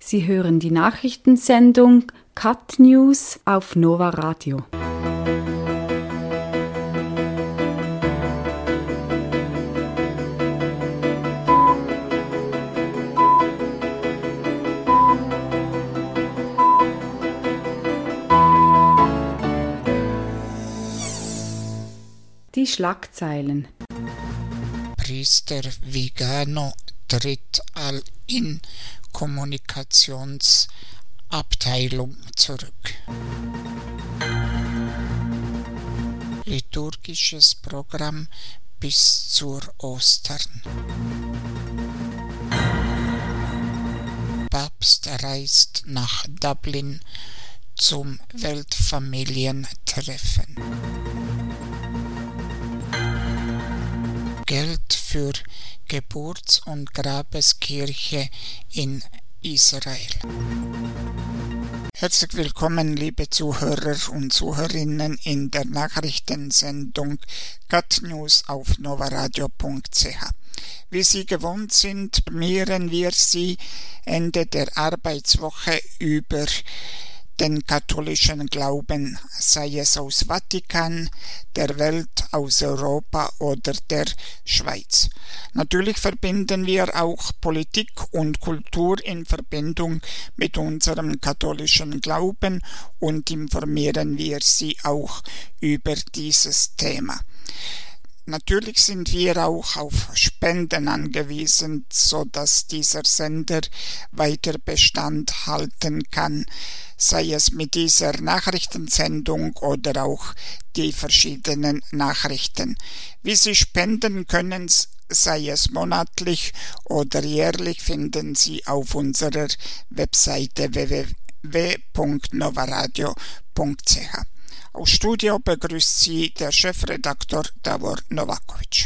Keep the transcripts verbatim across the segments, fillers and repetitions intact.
Sie hören die Nachrichtensendung Cut News auf Nova Radio. Die Schlagzeilen. Priester Vigano tritt all in Kommunikationsabteilung zurück. Liturgisches Programm bis zur Ostern. Papst reist nach Dublin zum Weltfamilientreffen. Geld für Geburts- und Grabeskirche in Israel. Herzlich willkommen, liebe Zuhörer und Zuhörerinnen, in der Nachrichtensendung Cut News auf novaradio punkt c h. Wie Sie gewohnt sind, informieren wir Sie Ende der Arbeitswoche über den katholischen Glauben, sei es aus Vatikan, der Welt, aus Europa oder der Schweiz. Natürlich verbinden wir auch Politik und Kultur in Verbindung mit unserem katholischen Glauben und informieren wir Sie auch über dieses Thema. Natürlich sind wir auch auf Spenden angewiesen, so dass dieser Sender weiter Bestand halten kann, sei es mit dieser Nachrichtensendung oder auch die verschiedenen Nachrichten. Wie Sie spenden können, sei es monatlich oder jährlich, finden Sie auf unserer Webseite w w w punkt novaradio punkt c h. Aus Studio begrüßt Sie der Chefredaktor Davor Novakovic.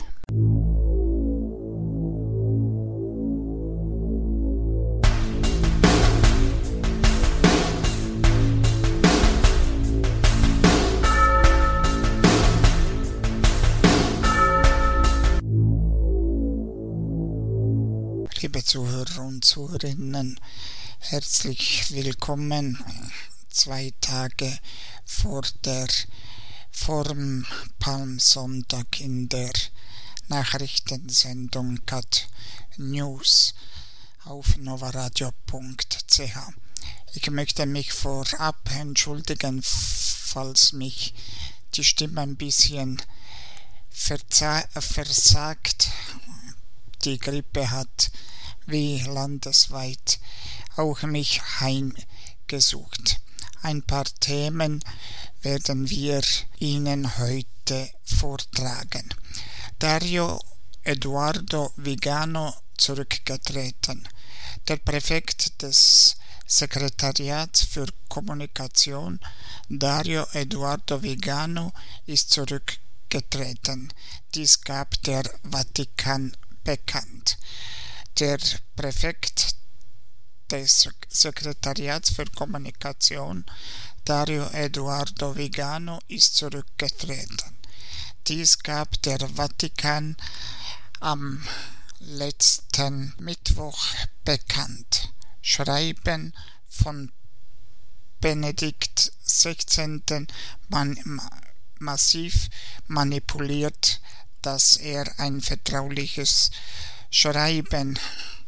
Liebe Zuhörer und Zuhörerinnen, herzlich willkommen. Zwei Tage vor der vorm Palmsonntag in der Nachrichtensendung Cut News auf novaradio punkt c h. Ich möchte mich vorab entschuldigen, falls mich die Stimme ein bisschen verza- versagt. Die Grippe hat wie landesweit auch mich heimgesucht. Ein paar Themen werden wir Ihnen heute vortragen. Dario Eduardo Vigano zurückgetreten. Der Präfekt des Sekretariats für Kommunikation, Dario Eduardo Vigano, ist zurückgetreten. Dies gab der Vatikan bekannt. Der Präfekt des Sekretariats für Kommunikation, Dario Eduardo Vigano, ist zurückgetreten. Dies gab der Vatikan am letzten Mittwoch bekannt. Schreiben von Benedikt sechzehnten Man, ma, massiv manipuliert, dass er ein vertrauliches Schreiben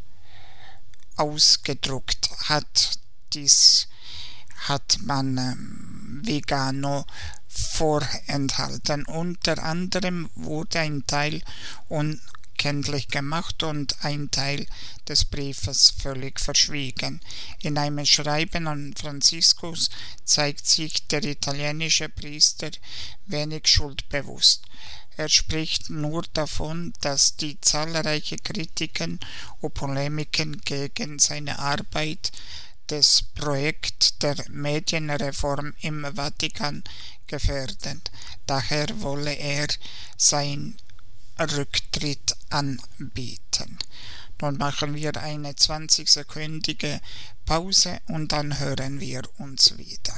ausgedruckt hat. Dies hat man ähm, Vigano vorenthalten. Unter anderem wurde ein Teil unkenntlich gemacht und ein Teil des Briefes völlig verschwiegen. In einem Schreiben an Franziskus zeigt sich der italienische Priester wenig schuldbewusst. Er spricht nur davon, dass die zahlreichen Kritiken und Polemiken gegen seine Arbeit das Projekt der Medienreform im Vatikan gefährden. Daher wolle er seinen Rücktritt anbieten. Nun machen wir eine zwanzigsekündige Pause und dann hören wir uns wieder.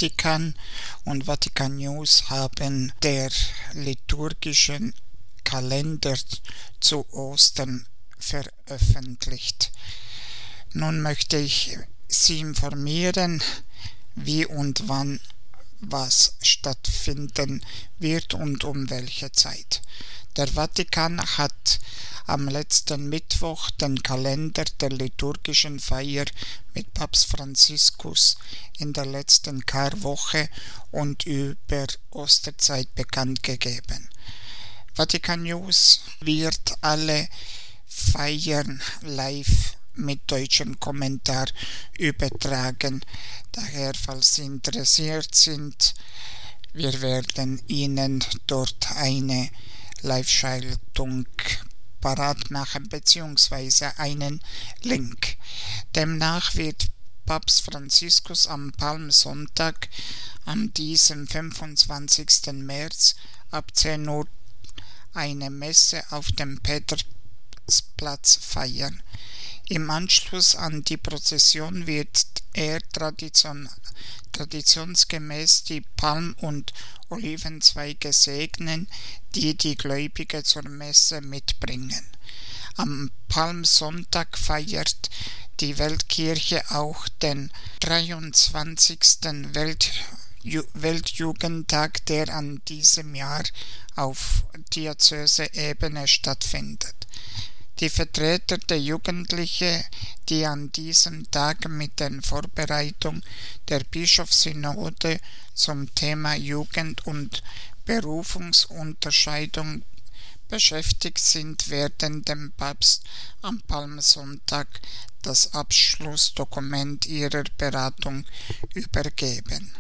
Vatikan und Vatikan News haben der liturgischen Kalender zu Ostern veröffentlicht. Nun möchte ich Sie informieren, wie und wann was stattfinden wird und um welche Zeit. Der Vatikan hat am letzten Mittwoch den Kalender der liturgischen Feier mit Papst Franziskus in der letzten Karwoche und über Osterzeit bekannt gegeben. Vatikan News wird alle Feiern live mit deutschem Kommentar übertragen. Daher, falls Sie interessiert sind, wir werden Ihnen dort eine Live-Schaltung parat machen bzw. einen Link. Demnach wird Papst Franziskus am Palmsonntag, am diesem fünfundzwanzigsten März ab zehn Uhr eine Messe auf dem Petersplatz feiern. Im Anschluss an die Prozession wird er tradition, traditionsgemäß die Palm- und Olivenzweige segnen, die die Gläubigen zur Messe mitbringen. Am Palmsonntag feiert die Weltkirche auch den dreiundzwanzigsten Welt, Weltjugendtag, der an diesem Jahr auf Diözese-Ebene stattfindet. Die Vertreter der Jugendlichen, die an diesem Tag mit der Vorbereitung der Bischofssynode zum Thema Jugend- und Berufungsunterscheidung beschäftigt sind, werden dem Papst am Palmsonntag das Abschlussdokument ihrer Beratung übergeben.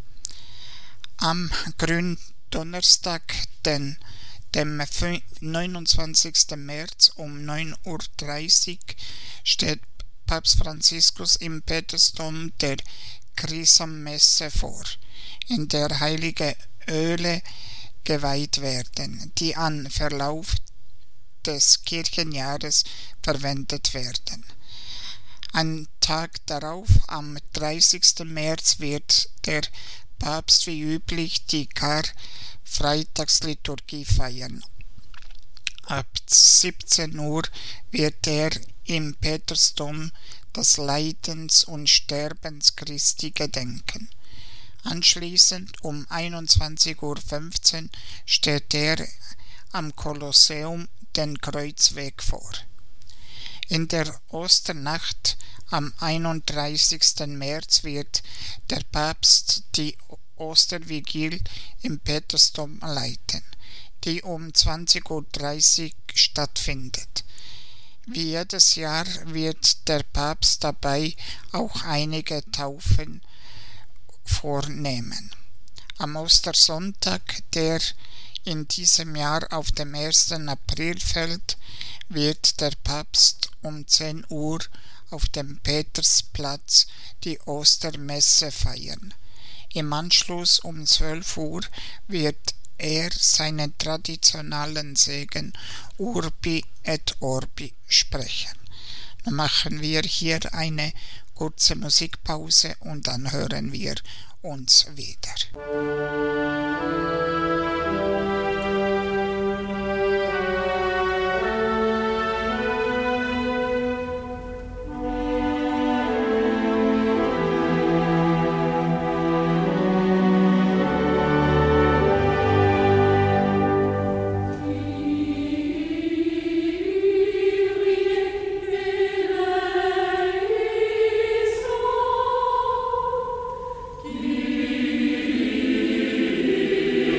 Am Gründonnerstag, den dem neunundzwanzigsten März um neun Uhr dreißig steht Papst Franziskus im Petersdom der Chrisam-Messe vor, in der heilige Öle geweiht werden, die an Verlauf des Kirchenjahres verwendet werden. Ein Tag darauf, am dreißigsten März, wird der Papst wie üblich die Karfreitagsliturgie feiern. Ab siebzehn Uhr wird er im Petersdom des Leidens und Sterbens Christi gedenken. Anschließend um einundzwanzig Uhr fünfzehn steht er am Kolosseum den Kreuzweg vor. In der Osternacht am einunddreißigsten März wird der Papst die Ostervigil im Petersdom leiten, die um zwanzig Uhr dreißig stattfindet. Wie jedes Jahr wird der Papst dabei auch einige Taufen vornehmen. Am Ostersonntag, der in diesem Jahr auf dem ersten April fällt, wird der Papst um zehn Uhr auf dem Petersplatz die Ostermesse feiern. Im Anschluss um zwölf Uhr wird er seinen traditionellen Segen Urbi et Orbi sprechen. Dann machen wir hier eine kurze Musikpause und dann hören wir uns wieder. Thank you.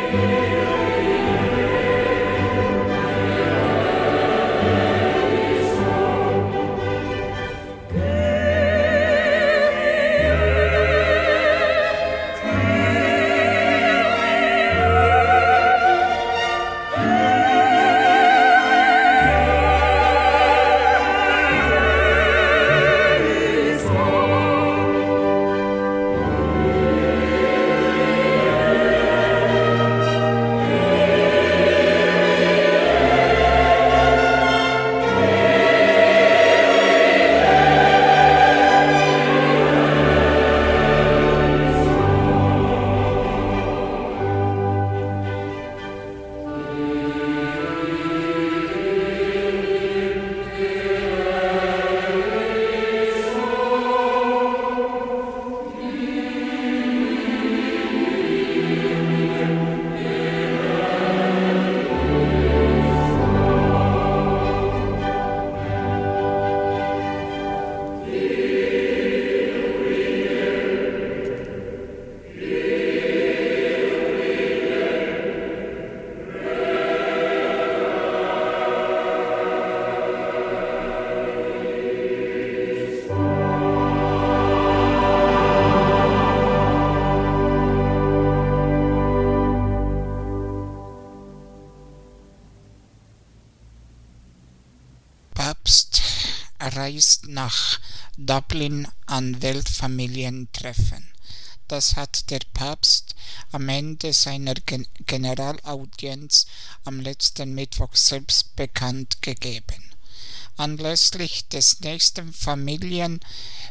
reist nach Dublin an Weltfamilientreffen. Das hat der Papst am Ende seiner Gen- Generalaudienz am letzten Mittwoch selbst bekannt gegeben. Anlässlich des nächsten Familien-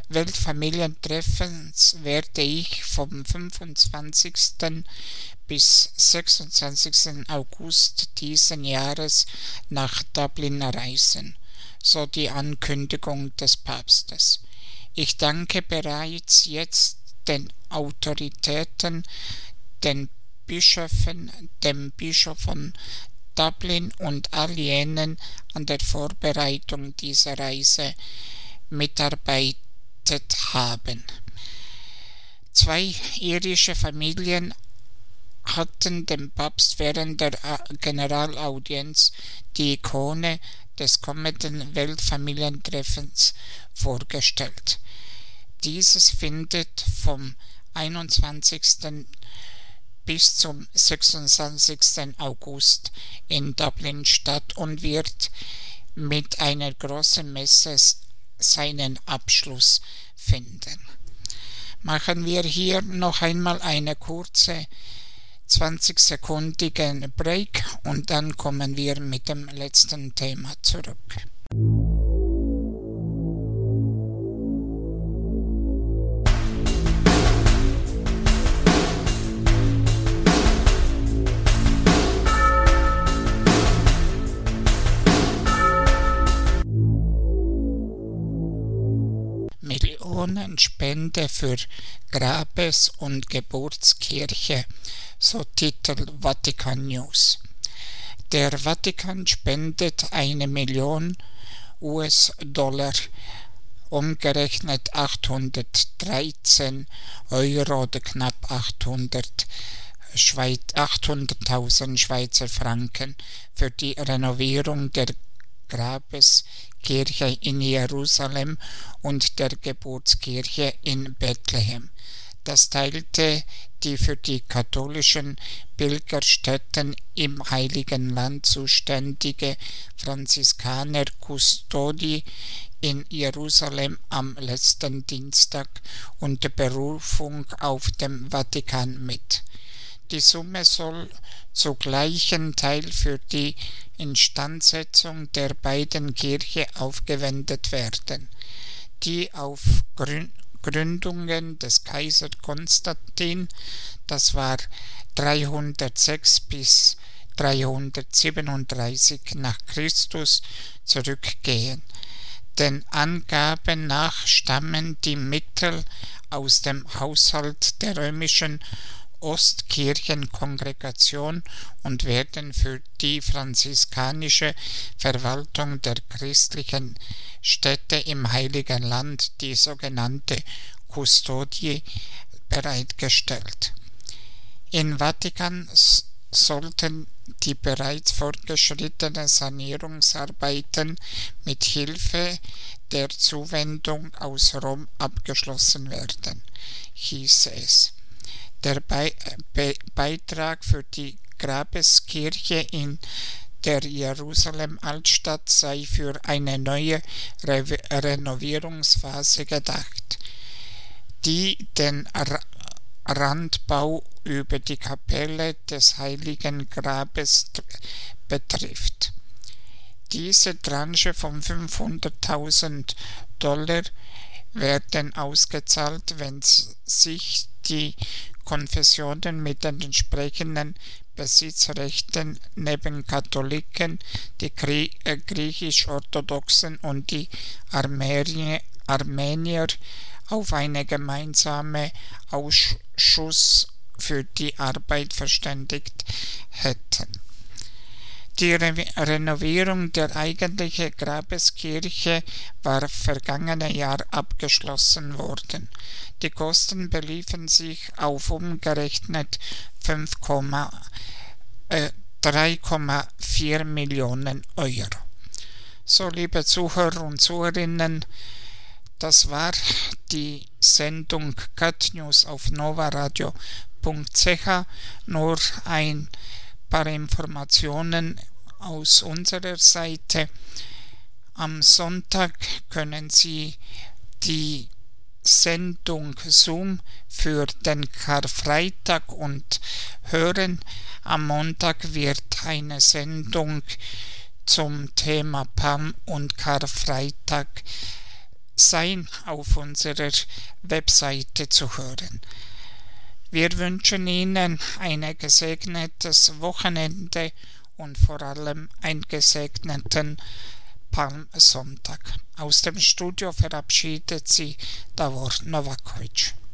Weltfamilientreffens werde ich vom fünfundzwanzigsten bis sechsundzwanzigsten August diesen Jahres nach Dublin reisen, so die Ankündigung des Papstes. Ich danke bereits jetzt den Autoritäten, den Bischöfen, dem Bischof von Dublin und all jenen an der Vorbereitung dieser Reise mitarbeitet haben. Zwei irische Familien hatten dem Papst während der Generalaudienz die Ikone des kommenden Weltfamilientreffens vorgestellt. Dieses findet vom einundzwanzigsten bis zum sechsundzwanzigsten August in Dublin statt und wird mit einer großen Messe seinen Abschluss finden. Machen wir hier noch einmal eine kurze zwanzigsekündigen Break und dann kommen wir mit dem letzten Thema zurück. Millionenspende für Grabes- und Geburtskirche, so Titel Vatikan News. Der Vatikan spendet eine Million U S-Dollar, umgerechnet achthundertdreizehn Euro oder knapp achthunderttausend Schweizer Franken für die Renovierung der Grabeskirche in Jerusalem und der Geburtskirche in Bethlehem. Das teilte die für die katholischen Pilgerstätten im Heiligen Land zuständige Franziskaner Custodi in Jerusalem am letzten Dienstag unter Berufung auf dem Vatikan mit. Die Summe soll zu gleichen Teil für die Instandsetzung der beiden Kirchen aufgewendet werden, die auf Grün Gründungen des Kaiser Konstantin, das war dreihundertsechs bis dreihundertsiebenunddreißig nach Christus, zurückgehen. Den Angaben nach stammen die Mittel aus dem Haushalt der römischen Ostkirchenkongregation und werden für die franziskanische Verwaltung der christlichen Städte im Heiligen Land, die sogenannte Kustodie, bereitgestellt. In Vatikan sollten die bereits fortgeschrittenen Sanierungsarbeiten mit Hilfe der Zuwendung aus Rom abgeschlossen werden, hieß es. Der Be- Be- Beitrag für die Grabeskirche in der Jerusalem-Altstadt sei für eine neue Re- Renovierungsphase gedacht, die den R- Randbau über die Kapelle des Heiligen Grabes betrifft. Diese Tranche von fünfhunderttausend Dollar werden ausgezahlt, wenn sich die Konfessionen mit den entsprechenden Besitzrechten neben Katholiken, die griechisch-orthodoxen und die Armenier, Armenier auf eine gemeinsame Ausschuss für die Arbeit verständigt hätten. Die Re- Renovierung der eigentlichen Grabeskirche war vergangene Jahr abgeschlossen worden. Die Kosten beliefen sich auf umgerechnet drei Komma vier Millionen Euro. So, liebe Zuhörer und Zuhörerinnen, das war die Sendung Cat News auf novaradio punkt c h. Nur ein paar Informationen aus unserer Seite. Am Sonntag können Sie die Sendung Zoom für den Karfreitag und hören. Am Montag wird eine Sendung zum Thema Palm- und Karfreitag sein auf unserer Webseite zu hören. Wir wünschen Ihnen ein gesegnetes Wochenende und vor allem einen gesegneten Palmsonntag. Aus dem Studio verabschiedet Sie Davor Novakovic.